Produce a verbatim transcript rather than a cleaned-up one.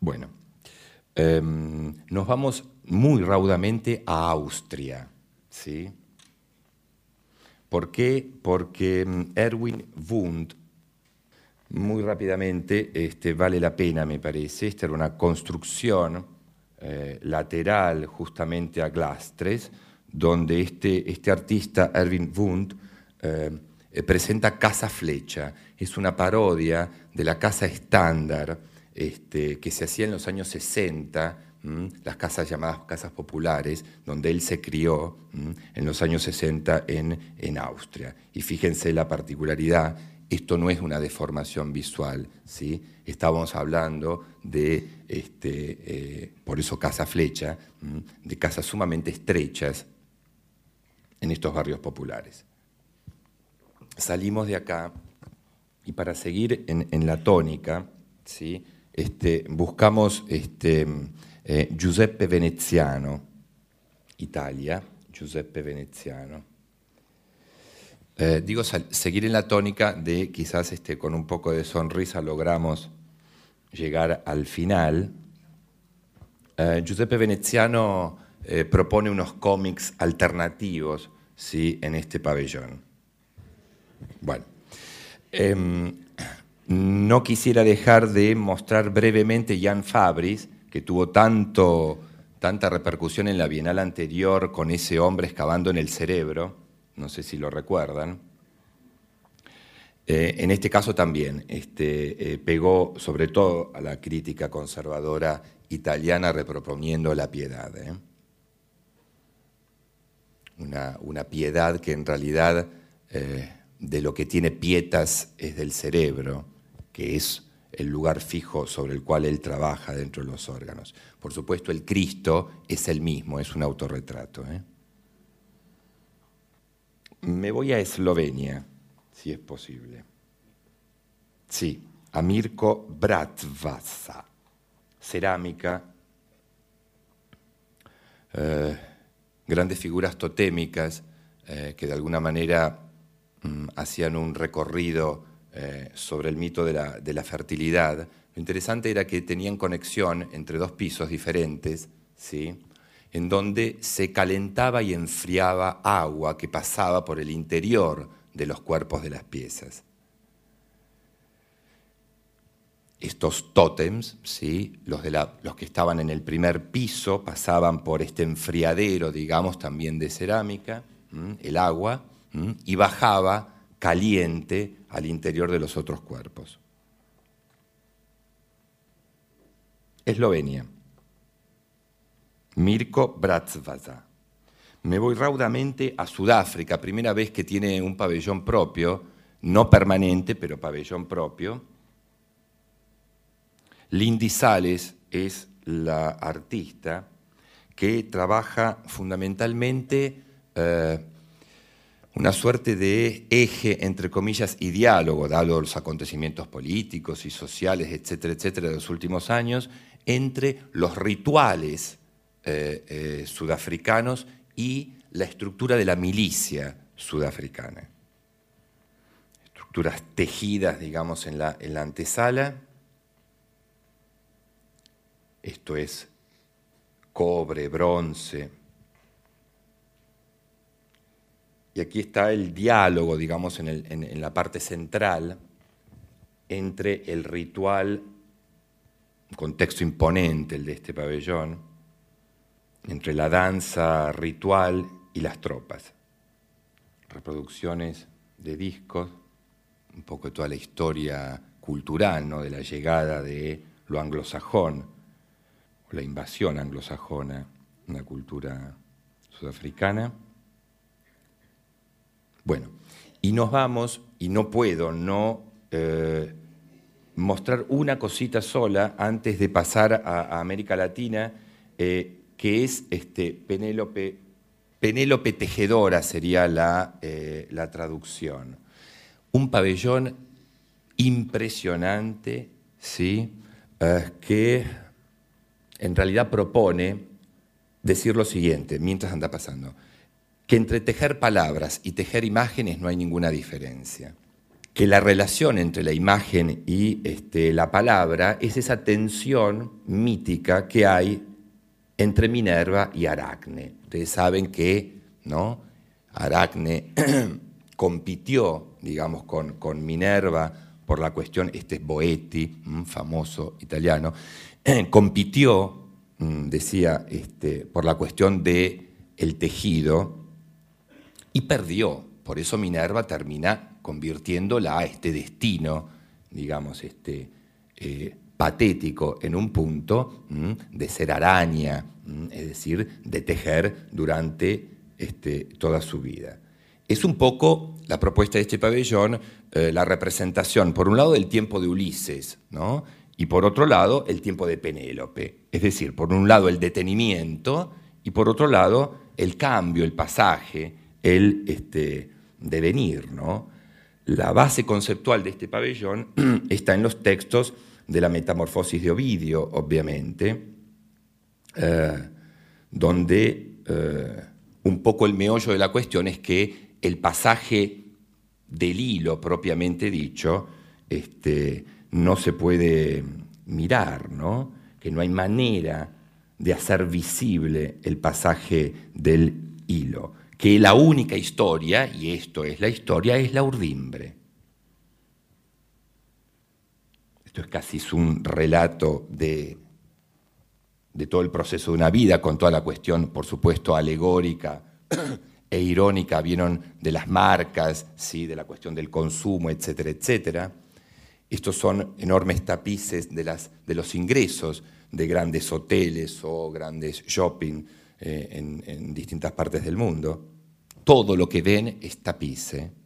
Bueno, eh, nos vamos muy raudamente a Austria, ¿sí? ¿Por qué? Porque Erwin Wundt, muy rápidamente, este, vale la pena, me parece, esta era una construcción eh, lateral justamente a Glastres, donde este, este artista, Erwin Wundt, eh, presenta Casa Flecha. Es una parodia de la casa estándar este, que se hacía en los años sesenta, ¿m? Las casas llamadas casas populares, donde él se crió ¿m? en los años sesenta en, en Austria. Y fíjense la particularidad, esto no es una deformación visual, ¿sí? Estábamos hablando de, este, eh, por eso Casa Flecha, ¿m? de casas sumamente estrechas en estos barrios populares. Salimos de acá y para seguir en, en la tónica, ¿sí? este, buscamos este, eh, Giuseppe Veneziano, Italia, Giuseppe Veneziano. Eh, digo, seguir en la tónica de quizás este, con un poco de sonrisa logramos llegar al final. Eh, Giuseppe Veneziano eh, propone unos cómics alternativos, ¿sí? en este pabellón. Bueno, eh, no quisiera dejar de mostrar brevemente Jan Fabris, que tuvo tanto, tanta repercusión en la Bienal anterior con ese hombre excavando en el cerebro, no sé si lo recuerdan. Eh, en este caso también este, eh, pegó sobre todo a la crítica conservadora italiana reproponiendo la piedad. ¿eh? Una, una piedad que en realidad... Eh, de lo que tiene Pietas es del cerebro, que es el lugar fijo sobre el cual él trabaja dentro de los órganos. Por supuesto, el Cristo es el mismo, es un autorretrato. ¿eh? Me voy a Eslovenia, si es posible. Sí, a Mirko Bratvaša, cerámica, eh, grandes figuras totémicas eh, que de alguna manera hacían un recorrido eh, sobre el mito de la, de la fertilidad. Lo interesante era que tenían conexión entre dos pisos diferentes, ¿sí? en donde se calentaba y enfriaba agua que pasaba por el interior de los cuerpos de las piezas. Estos tótems, ¿sí? los, de la, los que estaban en el primer piso, pasaban por este enfriadero, digamos, también de cerámica, ¿m? el agua, y bajaba caliente al interior de los otros cuerpos. Eslovenia. Mirko Bratvaša. Me voy raudamente a Sudáfrica, primera vez que tiene un pabellón propio, no permanente, pero pabellón propio. Lindy Sales es la artista que trabaja fundamentalmente eh, una suerte de eje, entre comillas, y diálogo, dado los acontecimientos políticos y sociales, etcétera, etcétera, de los últimos años, entre los rituales eh, eh, sudafricanos y la estructura de la milicia sudafricana. Estructuras tejidas, digamos, en la, en la antesala. Esto es cobre, bronce. Y aquí está el diálogo, digamos, en, el, en, en la parte central, entre el ritual, un contexto imponente, el de este pabellón, entre la danza ritual y las tropas. Reproducciones de discos, un poco de toda la historia cultural, ¿no? de la llegada de lo anglosajón, o la invasión anglosajona, una cultura sudafricana. Bueno, y nos vamos, y no puedo no eh, mostrar una cosita sola antes de pasar a, a América Latina, eh, que es este, Penélope, Penélope Tejedora sería la, eh, la traducción. Un pabellón impresionante, ¿sí? eh, que en realidad propone decir lo siguiente, mientras anda pasando, que entre tejer palabras y tejer imágenes no hay ninguna diferencia. que la relación entre la imagen y este, la palabra es esa tensión mítica que hay entre Minerva y Aracne. Ustedes saben que, ¿no?, Aracne compitió, digamos, con, con Minerva por la cuestión, este es Boetti, un famoso italiano, eh, compitió, decía, este, por la cuestión del tejido y perdió. Por eso Minerva termina convirtiéndola a este destino, digamos, este, eh, patético en un punto ¿m? de ser araña, ¿m? es decir, de tejer durante este, toda su vida. Es un poco la propuesta de este pabellón, eh, la representación, por un lado, del tiempo de Ulises, ¿no?, y por otro lado, el tiempo de Penélope. Es decir, por un lado, el detenimiento y por otro lado, el cambio, el pasaje, el este, devenir, ¿no? La base conceptual de este pabellón está en los textos de la Metamorfosis de Ovidio, obviamente, eh, donde eh, un poco el meollo de la cuestión es que el pasaje del hilo propiamente dicho este, no se puede mirar, ¿no?, que no hay manera de hacer visible el pasaje del hilo, que la única historia, y esto es la historia, es la urdimbre. Esto es casi un relato de, de todo el proceso de una vida, con toda la cuestión, por supuesto, alegórica e irónica, vieron, de las marcas, ¿sí?, de la cuestión del consumo, etcétera, etcétera. Estos son enormes tapices de, las, de los ingresos de grandes hoteles o grandes shopping eh, en, en distintas partes del mundo. Todo lo que ven es tapice.